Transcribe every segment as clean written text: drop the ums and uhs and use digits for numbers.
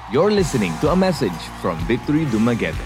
You're listening to a message from Victory Dumaguete.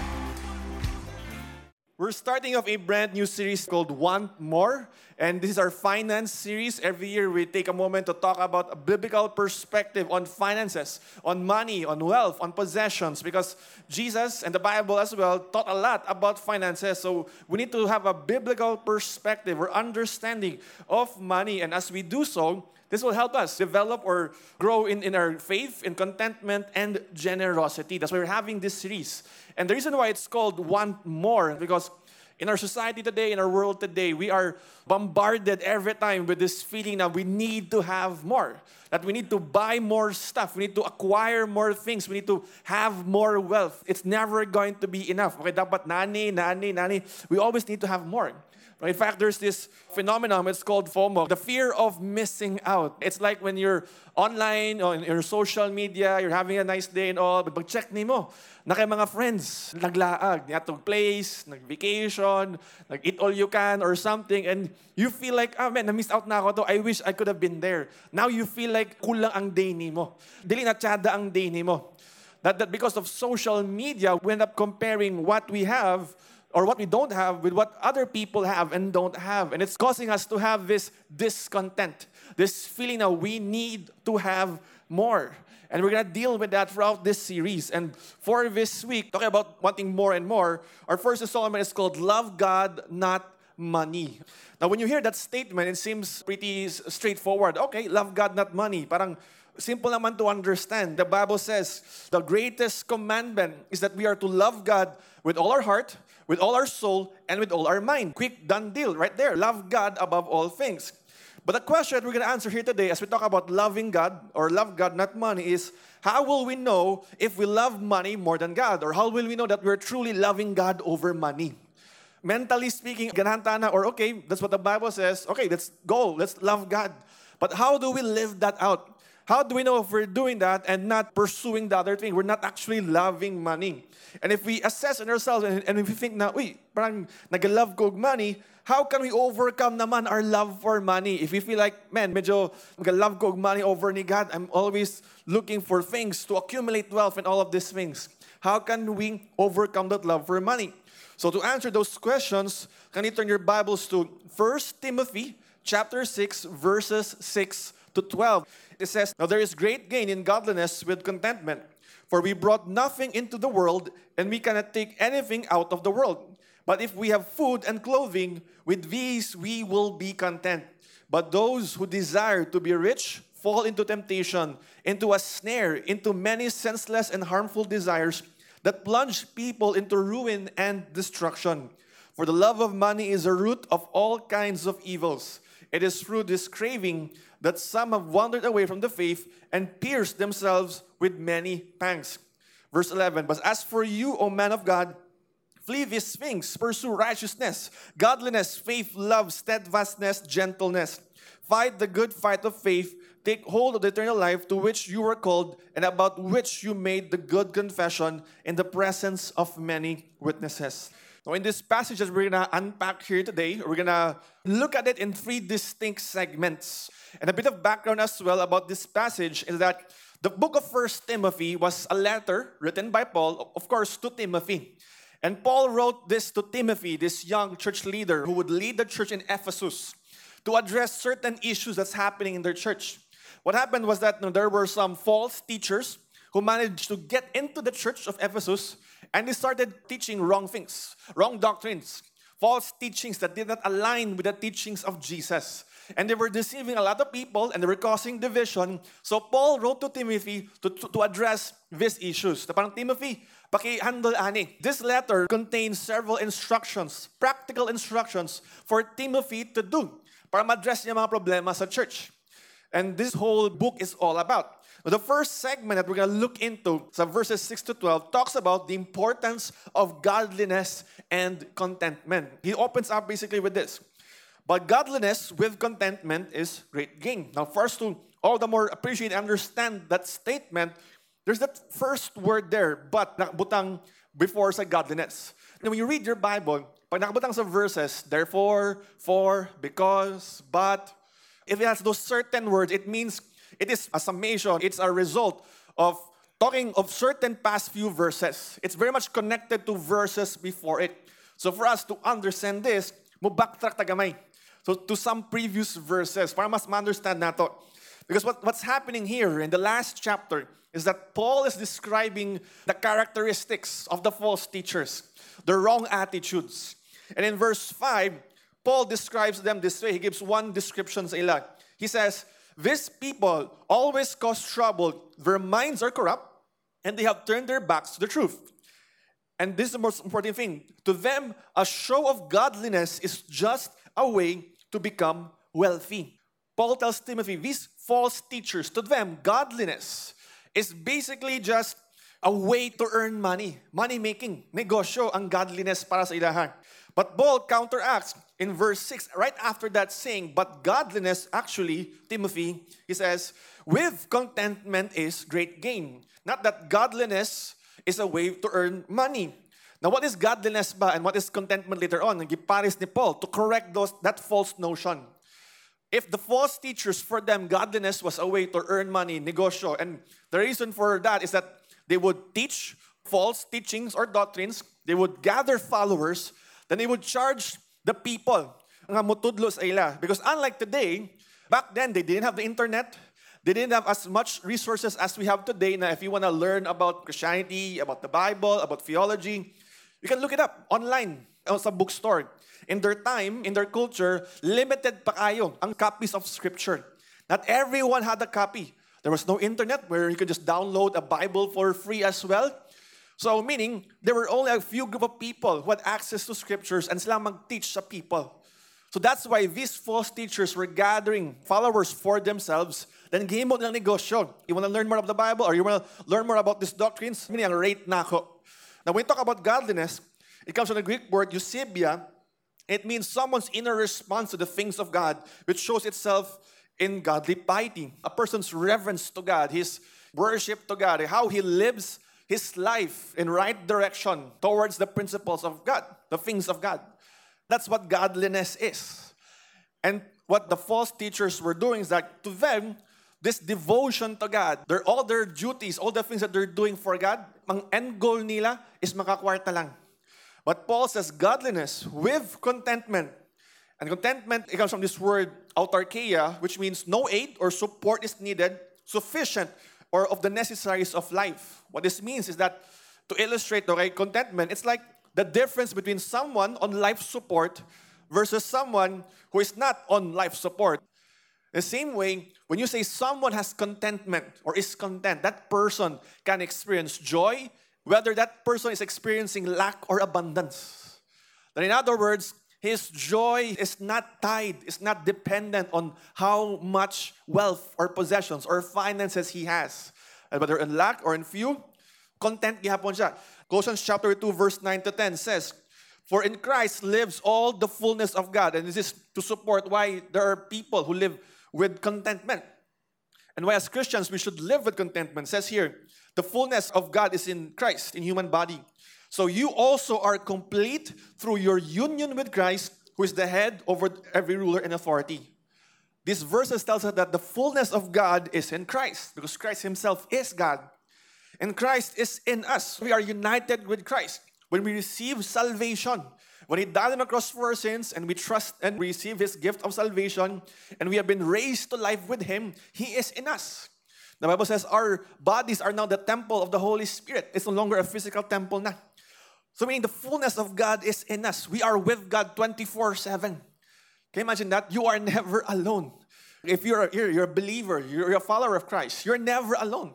We're starting off a brand new series called Want More. And this is our finance series. Every year we take a moment to talk about a biblical perspective on finances, on money, on wealth, on possessions. Because Jesus and the Bible as well taught a lot about finances. So we need to have a biblical perspective or understanding of money. And as we do so, this will help us develop or grow in our faith, in contentment, and generosity. That's why we're having this series. And the reason why it's called Want More, because in our society today, in our world today, we are bombarded every time with this feeling that we need to have more. That we need to buy more stuff. We need to acquire more things. We need to have more wealth. It's never going to be enough. Okay, dapat nani. We always need to have more. In fact, there's this phenomenon, it's called FOMO, the fear of missing out. It's like when you're online or in your social media, you're having a nice day and all, but pag-check mo, na kay mga friends, naglaag, niyatong place, nag-vacation, nag-eat all you can or something, and you feel like, man, na-miss out na ako to, I wish I could have been there. Now you feel like kulang ang day mo. Dili na tiyada ang day mo. That because of social media, we end up comparing what we have or what we don't have with what other people have and don't have. And it's causing us to have this discontent, this feeling that we need to have more. And we're going to deal with that throughout this series. And for this week, talking about wanting more and more, our first installment is called Love God, Not Money. Now, when you hear that statement, it seems pretty straightforward. Okay, love God, not money. Parang simple naman to understand. The Bible says the greatest commandment is that we are to love God with all our heart, with all our soul, and with all our mind. Quick, done deal, right there. Love God above all things. But the question we're going to answer here today as we talk about loving God, or love God, not money, is how will we know if we love money more than God? Or how will we know that we're truly loving God over money? Mentally speaking, gananta na, or okay, that's what the Bible says. Okay, let's go. Let's love God. But how do we live that out? How do we know if we're doing that and not pursuing the other thing? We're not actually loving money. And if we assess in ourselves and if we think na, parang nag-love ko money, how can we overcome naman our love for money? If we feel like, man, medyo nag-love ko money over ni God, I'm always looking for things to accumulate wealth and all of these things. How can we overcome that love for money? So to answer those questions, can you turn your Bibles to 1 Timothy chapter 6, verses 6 to 12. It says, now there is great gain in godliness with contentment, for we brought nothing into the world, and we cannot take anything out of the world. But if we have food and clothing, with these we will be content. But those who desire to be rich fall into temptation, into a snare, into many senseless and harmful desires that plunge people into ruin and destruction. For the love of money is a root of all kinds of evils. It is through this craving that some have wandered away from the faith and pierced themselves with many pangs. Verse 11, but as for you, O man of God, flee these things, pursue righteousness, godliness, faith, love, steadfastness, gentleness. Fight the good fight of faith. Take hold of the eternal life to which you were called and about which you made the good confession in the presence of many witnesses. Now, in this passage that we're going to unpack here today, we're going to look at it in three distinct segments. And a bit of background as well about this passage is that the book of 1 Timothy was a letter written by Paul, of course, to Timothy. And Paul wrote this to Timothy, this young church leader who would lead the church in Ephesus, to address certain issues that's happening in their church. What happened was that there were some false teachers who managed to get into the church of Ephesus, and they started teaching wrong things, wrong doctrines, false teachings that did not align with the teachings of Jesus. And they were deceiving a lot of people, and they were causing division. So Paul wrote to Timothy to address these issues. Parang, Timothy, paki-handle ani. This letter contains several instructions, practical instructions for Timothy to do para ma-address niya mga problema sa church. And this whole book is all about. The first segment that we're going to look into, so verses 6 to 12, talks about the importance of godliness and contentment. He opens up basically with this. But godliness with contentment is great gain. Now, first to all the more appreciate and understand that statement, there's that first word there, but nakabutang before sa godliness. And when you read your Bible, pag nakabutang sa verses, therefore, for, because, but, if it has those certain words, it means it is a summation. It's a result of talking of certain past few verses. It's very much connected to verses before it. So for us to understand this, mo backtrack tagamay. So to some previous verses, para mas ma-understand nato. Because what's happening here in the last chapter is that Paul is describing the characteristics of the false teachers, the wrong attitudes. And in verse 5, Paul describes them this way. He gives one description sa ila. He says, these people always cause trouble. Their minds are corrupt, and they have turned their backs to the truth. And this is the most important thing. To them, a show of godliness is just a way to become wealthy. Paul tells Timothy, these false teachers, to them, godliness is basically just a way to earn money. Money-making. Negosyo ang godliness para sa ilahan. But Paul counteracts in verse 6, right after that saying, but godliness, actually, Timothy, he says, with contentment is great gain. Not that godliness is a way to earn money. Now, what is godliness ba and what is contentment later on? Nagiparis ni Paul to correct that false notion. If the false teachers, for them, godliness was a way to earn money, negosyo, and the reason for that is that they would teach false teachings or doctrines, they would gather followers, then they would charge the people nga mutudlo sa ila. Because unlike today, back then, they didn't have the internet, they didn't have as much resources as we have today. Now, if you want to learn about Christianity, about the Bible, about theology, you can look it up online sa bookstore. In their time, in their culture, limited pa kayo ang copies of Scripture. Not everyone had a copy. There was no internet where you could just download a Bible for free as well. So meaning, there were only a few group of people who had access to Scriptures and sila mag-teach sa people. So that's why these false teachers were gathering followers for themselves. Then gihimo nilang negosyo. You want to learn more of the Bible or you want to learn more about these doctrines? Meaning, ang rate na ako. Now, when we talk about godliness, it comes from the Greek word eusebia. It means someone's inner response to the things of God, which shows itself in godly piety. A person's reverence to God, his worship to God, how he lives his life in right direction towards the principles of God, the things of God. That's what godliness is. And what the false teachers were doing is that to them, this devotion to God, all their duties, all the things that they're doing for God, ang end goal nila is makakwarta lang. But Paul says godliness with contentment. And contentment, it comes from this word autarkeia, which means no aid or support is needed, sufficient or of the necessaries of life. What this means is that, to illustrate contentment, it's like the difference between someone on life support versus someone who is not on life support. The same way, when you say someone has contentment or is content, that person can experience joy, whether that person is experiencing lack or abundance. Then in other words, his joy is not tied, is not dependent on how much wealth or possessions or finances he has. And whether in lack or in few, content gihapon siya. Colossians chapter 2 verse 9 to 10 says, for in Christ lives all the fullness of God. And this is to support why there are people who live with contentment. And why as Christians we should live with contentment. It says here, the fullness of God is in Christ, in human body. So you also are complete through your union with Christ, who is the head over every ruler and authority. This verse tells us that the fullness of God is in Christ, because Christ himself is God. And Christ is in us. We are united with Christ. When we receive salvation, when He died on the cross for our sins, and we trust and receive His gift of salvation, and we have been raised to life with Him, He is in us. The Bible says our bodies are now the temple of the Holy Spirit. It's no longer a physical temple na. So meaning the fullness of God is in us. We are with God 24/7. Can you imagine that? You are never alone. If you're a believer, you're a follower of Christ, you're never alone.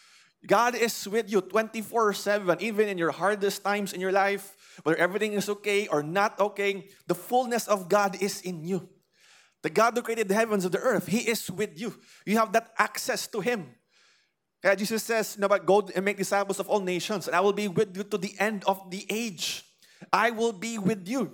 God is with you 24/7, even in your hardest times in your life, whether everything is okay or not okay, the fullness of God is in you. The God who created the heavens and the earth, He is with you. You have that access to Him. Kaya Jesus says, go and make disciples of all nations, and I will be with you to the end of the age. I will be with you.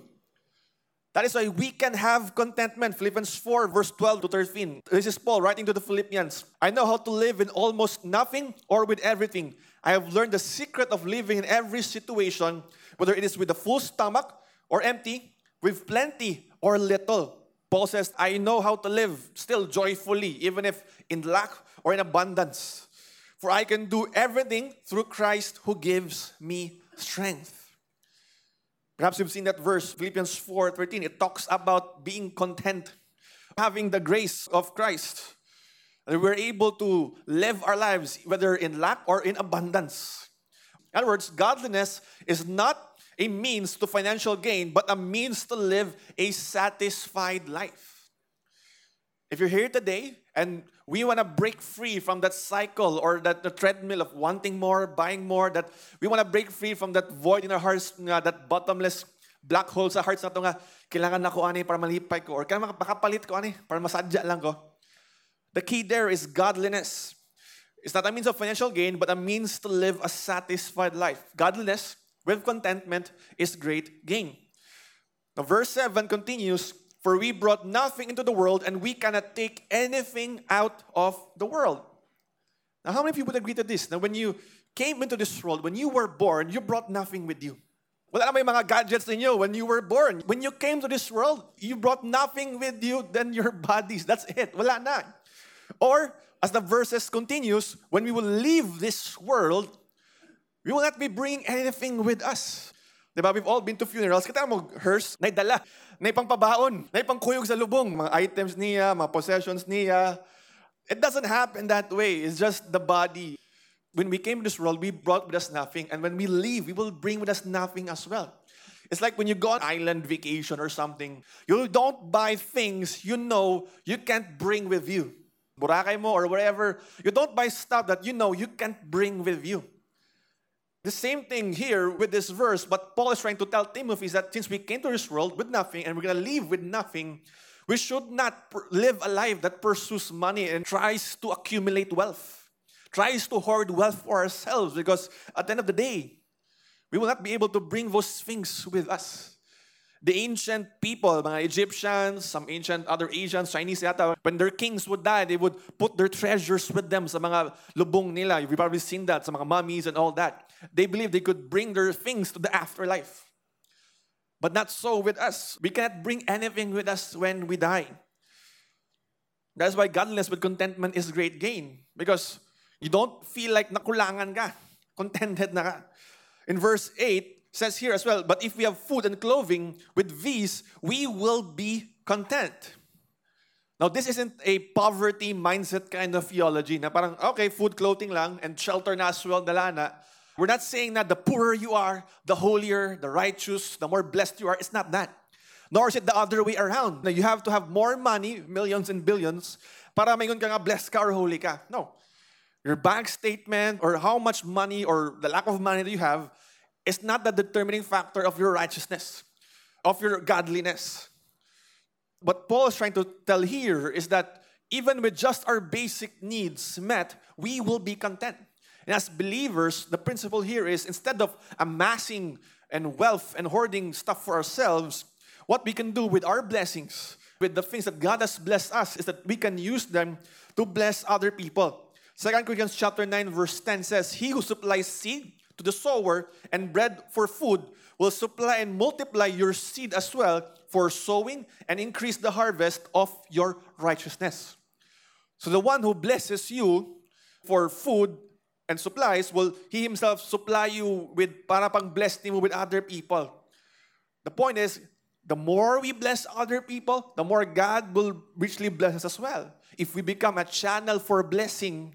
That is why we can have contentment. Philippians 4 verse 12 to 13. This is Paul writing to the Philippians. I know how to live in almost nothing or with everything. I have learned the secret of living in every situation, whether it is with a full stomach or empty, with plenty or little. Paul says, I know how to live still joyfully, even if in lack or in abundance. For I can do everything through Christ who gives me strength. Perhaps you've seen that verse, Philippians 4:13. It talks about being content, having the grace of Christ. And we're able to live our lives whether in lack or in abundance. In other words, godliness is not a means to financial gain, but a means to live a satisfied life. If you're here today and we want to break free from that cycle or that the treadmill of wanting more, buying more, that we want to break free from that void in our hearts, that bottomless black hole sa hearts na ito nga, kailangan na ko ani para malipay ko, or kailangan makapalit ko ani para masadya lang ko. The key there is godliness. It's not a means of financial gain, but a means to live a satisfied life. Godliness with contentment is great gain. Now, verse 7 continues, for we brought nothing into the world, and we cannot take anything out of the world. Now, how many people agree to this? Now, when you came into this world, when you were born, you brought nothing with you. Wala na may mga gadgets ninyo when you were born. When you came to this world, you brought nothing with you than your bodies. That's it. Wala na. Or, as the verses continues, when we will leave this world, we will not be bringing anything with us. Diba? We've all been to funerals. Kita mo, hearse, naidala, naipangpabaon, naipangkuyog sa lubong, mga items niya, mga possessions niya. It doesn't happen that way. It's just the body. When we came to this world, we brought with us nothing. And when we leave, we will bring with us nothing as well. It's like when you go on island vacation or something, you don't buy things you know you can't bring with you. Boracay mo or wherever, you don't buy stuff that you know you can't bring with you. The same thing here with this verse, what Paul is trying to tell Timothy is that since we came to this world with nothing and we're going to leave with nothing, we should not live a life that pursues money and tries to accumulate wealth, tries to hoard wealth for ourselves, because at the end of the day, we will not be able to bring those things with us. The ancient people, mga Egyptians, some ancient other Asians, Chinese yata, when their kings would die, they would put their treasures with them sa mga lubong nila. You've probably seen that, sa mga mummies and all that. They believed they could bring their things to the afterlife. But not so with us. We cannot bring anything with us when we die. That's why godliness with contentment is great gain. Because you don't feel like nakulangan ka. Contented na ka. In verse 8, says here as well, but if we have food and clothing, with these, we will be content. Now, this isn't a poverty mindset kind of theology na parang, okay, food, clothing lang, and shelter na as well, dala na. We're not saying that the poorer you are, the holier, the righteous, the more blessed you are. It's not that. Nor is it the other way around. Now, you have to have more money, millions and billions, para mayroon ka nga blessed ka or holy ka. No. Your bank statement or how much money or the lack of money that you have is not the determining factor of your righteousness, of your godliness. What Paul is trying to tell here is that even with just our basic needs met, we will be content. And as believers, the principle here is instead of amassing and wealth and hoarding stuff for ourselves, what we can do with our blessings, with the things that God has blessed us, is that we can use them to bless other people. 2 Corinthians chapter 9 verse 10 says, he who supplies seed to the sower and bread for food will supply and multiply your seed as well for sowing and increase the harvest of your righteousness. So the one who blesses you for food and supplies, will he himself supply you with para pang bless mo with other people. The point is, the more we bless other people, the more God will richly bless us as well. If we become a channel for blessing,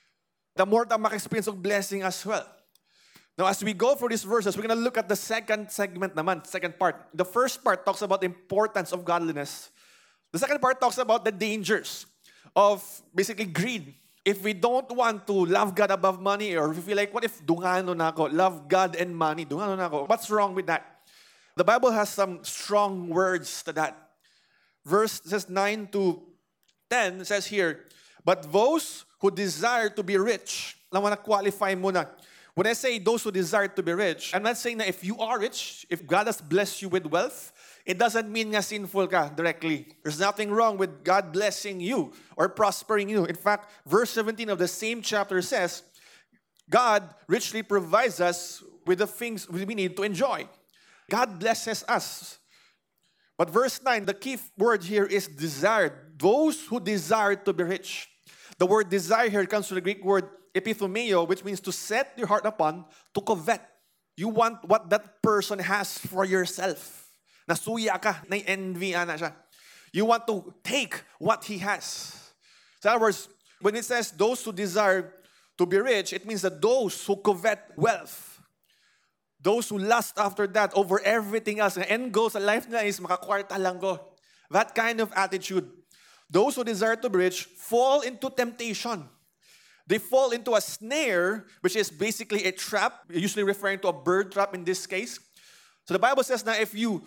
the more tayo maka-experience of blessing as well. Now, as we go through these verses, we're going to look at the second segment naman, second part. The first part talks about the importance of godliness. The second part talks about the dangers of basically greed. If we don't want to love God above money, or if we feel like, what if dungano na ako, love God and money, dungano na ako, what's wrong with that? The Bible has some strong words to that. Verse says 9 to 10 says here, but those who desire to be rich, lang mo na qualify muna. When I say those who desire to be rich, I'm not saying that if you are rich, if God has blessed you with wealth, it doesn't mean nga sinful ka directly. There's nothing wrong with God blessing you or prospering you. In fact, verse 17 of the same chapter says, God richly provides us with the things we need to enjoy. God blesses us. But verse 9, the key word here is desired. Those who desire to be rich. The word desire here comes from the Greek word epithumeo, which means to set your heart upon, to covet. You want what that person has for yourself. Nasuya ka, na-envy na siya. You want to take what he has. So in other words, when it says those who desire to be rich, it means that those who covet wealth, those who lust after that over everything else, the end goal sa life nila is makakwarta lang ko. That kind of attitude. Those who desire to be rich fall into temptation. They fall into a snare, which is basically a trap, usually referring to a bird trap in this case. So the Bible says that if you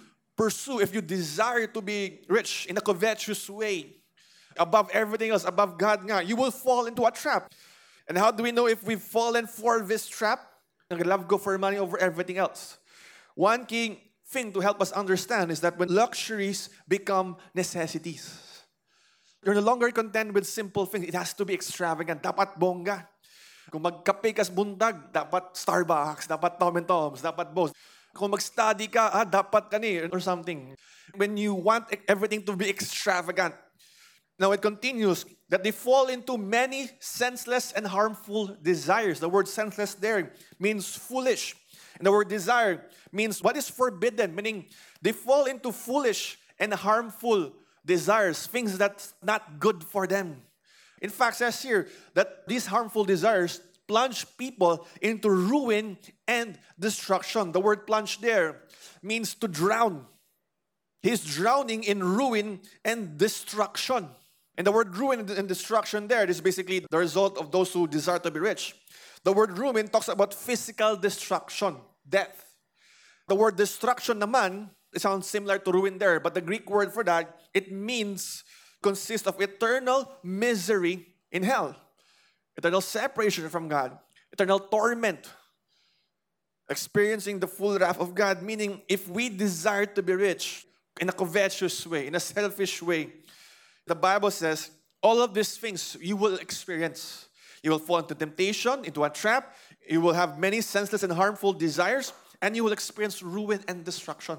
desire to be rich in a covetous way, above everything else, above God nga, you will fall into a trap. And how do we know if we've fallen for this trap? Nag-love go for money over everything else. One key thing to help us understand is that when luxuries become necessities, you're no longer content with simple things. It has to be extravagant. Dapat bongga. Kung magkape kas bundag, dapat Starbucks, dapat Tom and Tom's, dapat Bose. Kung mag-study ka, dapat kani or something. When you want everything to be extravagant. Now it continues that they fall into many senseless and harmful desires. The word senseless there means foolish. And the word desire means what is forbidden, meaning they fall into foolish and harmful desires, things that's not good for them. In fact, it says here that these harmful desires plunge people into ruin and destruction. The word plunge there means to drown. He's drowning in ruin and destruction. And the word ruin and destruction there is basically the result of those who desire to be rich. The word ruin talks about physical destruction, death. The word destruction naman, it sounds similar to ruin there, but the Greek word for that, it means, consists of eternal misery in hell. Eternal separation from God. Eternal torment. Experiencing the full wrath of God. Meaning, if we desire to be rich in a covetous way, in a selfish way, the Bible says, all of these things you will experience. You will fall into temptation, into a trap. You will have many senseless and harmful desires. And you will experience ruin and destruction.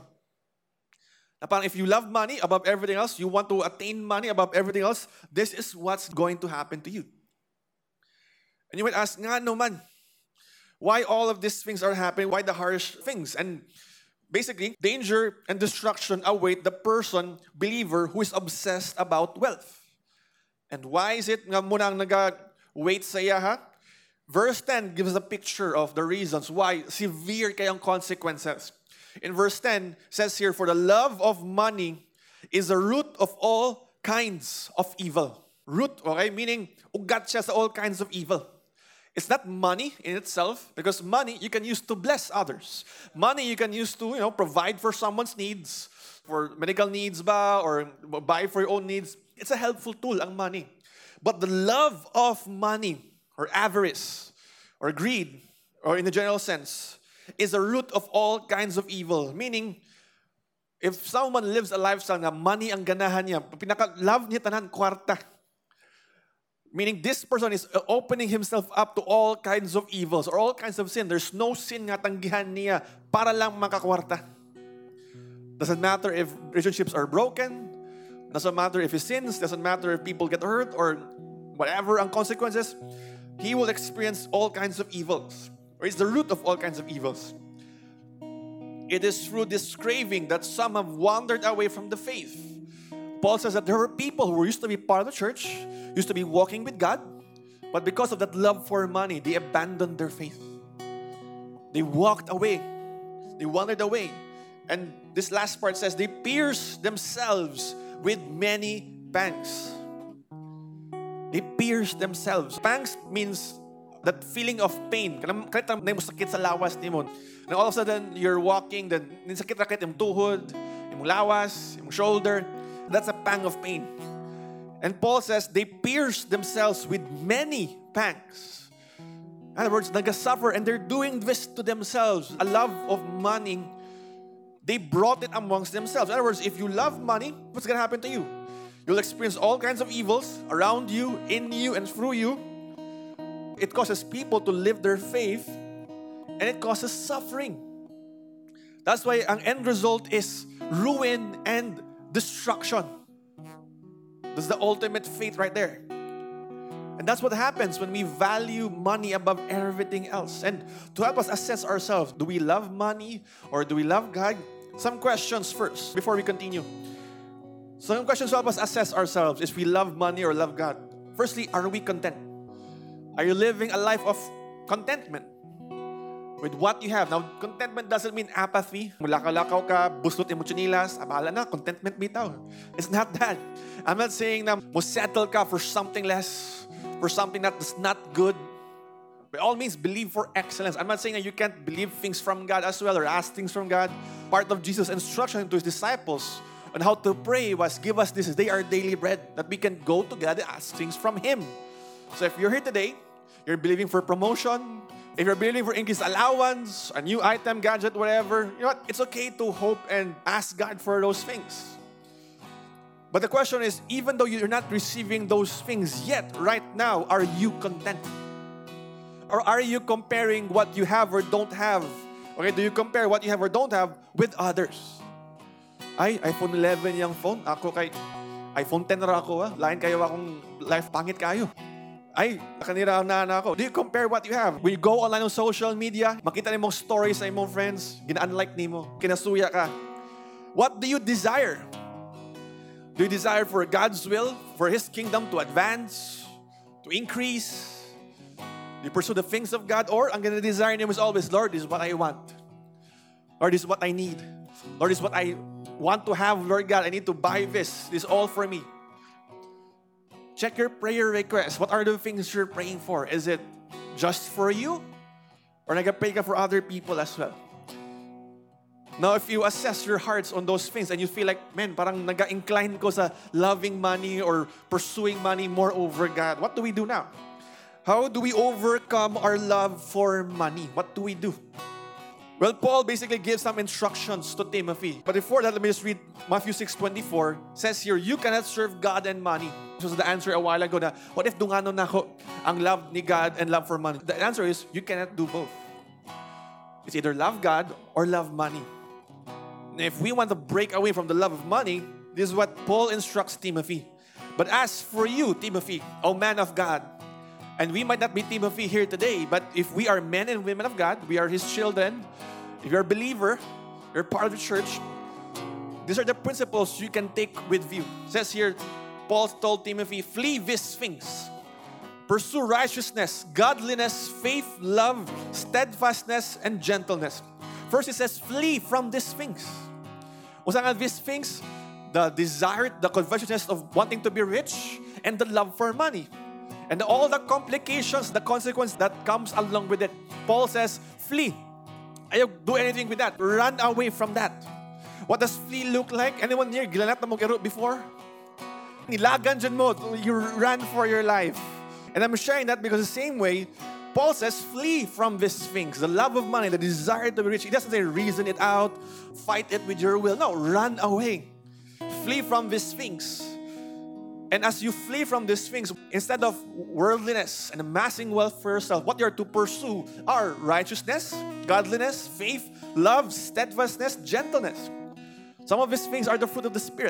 Na parang if you love money above everything else, you want to attain money above everything else, this is what's going to happen to you. And you might ask, nga no man, why all of these things are happening? Why the harsh things? And basically, danger and destruction await the person, believer, who is obsessed about wealth. And why is it nga muna ang nag-wait sa iya, ha? Verse 10 gives a picture of the reasons why severe kayang consequences. In verse 10, says here, for the love of money is the root of all kinds of evil. Root, okay? Meaning, ugat siya sa all kinds of evil. It's not money in itself, because money you can use to bless others. Money you can use to, provide for someone's needs, for medical needs ba, or buy for your own needs. It's a helpful tool, ang money. But the love of money, or avarice, or greed, or in the general sense, is the root of all kinds of evil. Meaning, if someone lives a lifestyle na money ang ganahan niya, pinaka-love niya tanan, kwarta. Meaning, this person is opening himself up to all kinds of evils or all kinds of sin. There's no sin nga tanggihan niya para lang makakwarta. Doesn't matter if relationships are broken. Doesn't matter if he sins. Doesn't matter if people get hurt or whatever ang consequences. He will experience all kinds of evils. Or it's the root of all kinds of evils. It is through this craving that some have wandered away from the faith. Paul says that there were people who used to be part of the church, used to be walking with God, but because of that love for money, they abandoned their faith. They walked away. They wandered away. And this last part says, they pierced themselves with many pangs. They pierced themselves. Pangs means that feeling of pain. Kahit na mo sakit sa lawas ni mo. And all of a sudden, you're walking, then sakit rakit yung tuhod, yung lawas, yung shoulder. That's a pang of pain. And Paul says, they pierced themselves with many pangs. In other words, nagsuffer, and they're doing this to themselves. A love of money, they brought it amongst themselves. In other words, if you love money, what's going to happen to you? You'll experience all kinds of evils around you, in you, and through you. It causes people to live their faith, and it causes suffering. That's why ang end result is ruin and destruction. That's the ultimate fate right there. And that's what happens when we value money above everything else. And to help us assess ourselves, do we love money or do we love God? Some questions first before we continue. Some questions to help us assess ourselves if we love money or love God. Firstly, are we content? Are you living a life of contentment with what you have? Now, contentment doesn't mean apathy. Lakaw ka, buslot yung chinilas, abala na, contentment bitaw. It's not that. I'm not saying na mo settle ka for something less, for something that is not good. By all means, believe for excellence. I'm not saying that you can't believe things from God as well or ask things from God. Part of Jesus' instruction to His disciples on how to pray was, give us this day our daily bread, that we can go to God and ask things from Him. So if you're here today, you're believing for promotion, if you're believing for increased allowance, a new item, gadget, whatever, you know what? It's okay to hope and ask God for those things. But the question is, even though you're not receiving those things yet, right now, are you content? Or are you comparing what you have or don't have? Okay, do you compare what you have or don't have with others? Ay, iPhone 11 yung phone. Ako kay iPhone 10 ra ako. Lain kayo akong life pangit kayo. Ay, kanira na ako. Do you compare what you have? When you go online on social media, makita ni mong stories sa imong friends, gina-unlike ni mo, kinasuya ka. What do you desire? Do you desire for God's will, for His kingdom to advance, to increase? Do you pursue the things of God? Or ang gina-desire niyo is always, Lord, this is what I want. Lord, this is what I need. Lord, this is what I want to have, Lord God. I need to buy this. This is all for me. Check your prayer requests. What are the things you're praying for? Is it just for you? Or nag-pray ka for other people as well? Now, if you assess your hearts on those things and you feel like, man, parang nag-incline ko sa loving money or pursuing money more over God, what do we do now? How do we overcome our love for money? What do we do? Well, Paul basically gives some instructions to Timothy. But before that, let me just read Matthew 6:24. It says here, you cannot serve God and money. This was the answer a while ago na, what if dungano na ako ang love ni God and love for money? The answer is, you cannot do both. It's either love God or love money. And if we want to break away from the love of money, this is what Paul instructs Timothy. But as for you, Timothy, O man of God, and we might not be Timothy here today, but if we are men and women of God, we are His children, if you're a believer, you're part of the church, these are the principles you can take with you. It says here, Paul told Timothy, flee these things. Pursue righteousness, godliness, faith, love, steadfastness, and gentleness. First, it says, flee from these things. Usa nga these things, the desire, the covetousness of wanting to be rich, and the love for money. And all the complications, the consequence that comes along with it. Paul says, flee. Ayaw do anything with that. Run away from that. What does flee look like? Anyone here, gilanat na mo garo before? Nilagan dyan mo. You ran for your life. And I'm sharing that because the same way, Paul says, flee from these things. The love of money, the desire to be rich. He doesn't say reason it out, fight it with your will. No, run away. Flee from these things. And as you flee from these things, instead of worldliness and amassing wealth for yourself, what you're to pursue are righteousness, godliness, faith, love, steadfastness, gentleness. Some of these things are the fruit of the Spirit.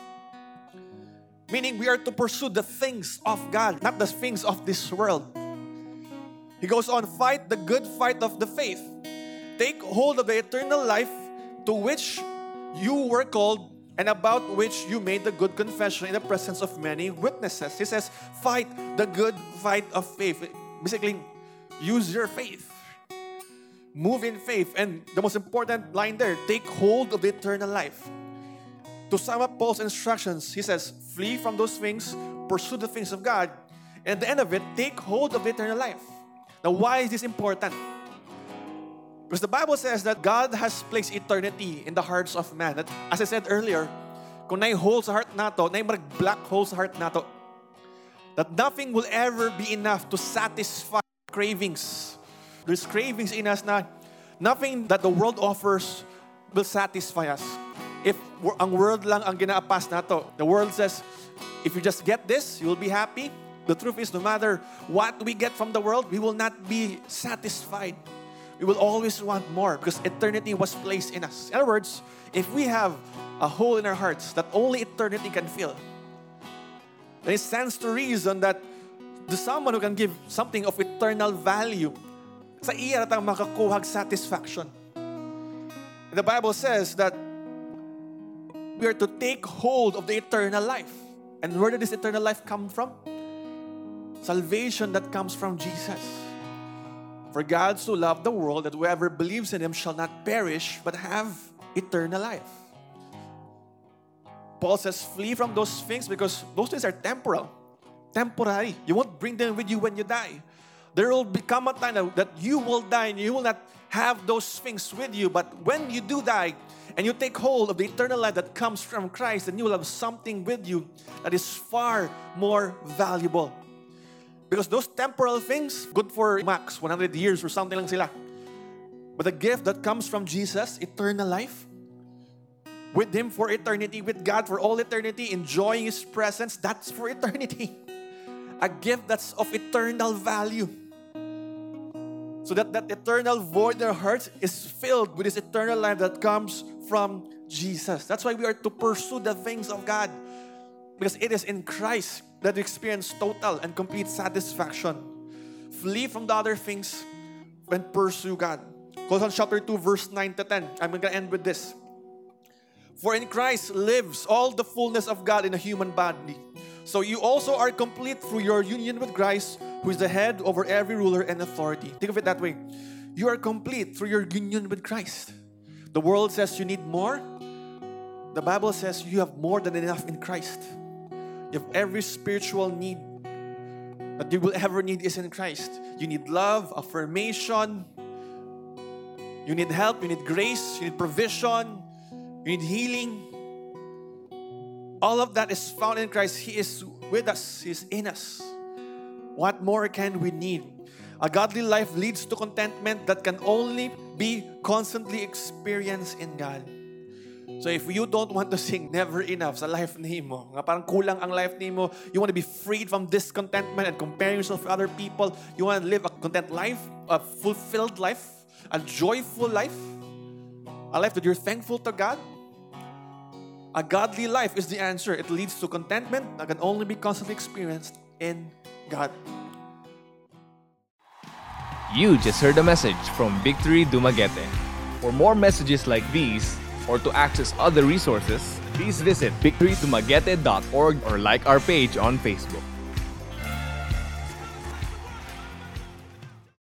Meaning we are to pursue the things of God, not the things of this world. He goes on, fight the good fight of the faith. Take hold of the eternal life to which you were called and about which you made the good confession in the presence of many witnesses. He says, fight the good fight of faith. Basically, use your faith. Move in faith. And the most important line there, take hold of the eternal life. To sum up Paul's instructions, he says, flee from those things, pursue the things of God, and at the end of it, take hold of the eternal life. Now, why is this important? Because the Bible says that God has placed eternity in the hearts of man. That, as I said earlier, kung may hole sa heart nato, may black hole sa heart nato, that nothing will ever be enough to satisfy cravings. There's cravings in us na nothing that the world offers will satisfy us. If ang world lang ang ginaapas nato, the world says, if you just get this, you will be happy. The truth is, no matter what we get from the world, we will not be satisfied. We will always want more because eternity was placed in us. In other words, if we have a hole in our hearts that only eternity can fill, then it stands to reason that to someone who can give something of eternal value. Sa iya natang makakuhag satisfaction. The Bible says that we are to take hold of the eternal life. And where did this eternal life come from? Salvation that comes from Jesus. For God so loved the world that whoever believes in Him shall not perish but have eternal life. Paul says, flee from those things because those things are temporal. Temporary. You won't bring them with you when you die. There will become a time that you will die and you will not have those things with you. But when you do die and you take hold of the eternal life that comes from Christ, then you will have something with you that is far more valuable. Because those temporal things, good for max 100 years or something lang sila. But the gift that comes from Jesus, eternal life, with Him for eternity, with God for all eternity, enjoying His presence, that's for eternity. A gift that's of eternal value. So that eternal void in our hearts is filled with this eternal life that comes from Jesus. That's why we are to pursue the things of God. Because it is in Christ that we experience total and complete satisfaction. Flee from the other things and pursue God. Colossians chapter 2 verse 9 to 10. I'm going to end with this. For in Christ lives all the fullness of God in a human body. So you also are complete through your union with Christ, who is the head over every ruler and authority. Think of it that way. You are complete through your union with Christ. The world says you need more. The Bible says you have more than enough in Christ. You have every spiritual need that you will ever need is in Christ. You need love, affirmation. You need help, you need grace, you need provision, you need healing. All of that is found in Christ. He is with us. He is in us. What more can we need? A godly life leads to contentment that can only be constantly experienced in God. So if you don't want to sing never enough sa life nimo, nga parang kulang ang life nimo, you want to be freed from discontentment and comparing yourself to other people, you want to live a content life, a fulfilled life, a joyful life, a life that you're thankful to God. A godly life is the answer. It leads to contentment that can only be constantly experienced in God. You just heard a message from Victory Dumaguete. For more messages like these, or to access other resources, please visit victorydumaguete.org or like our page on Facebook.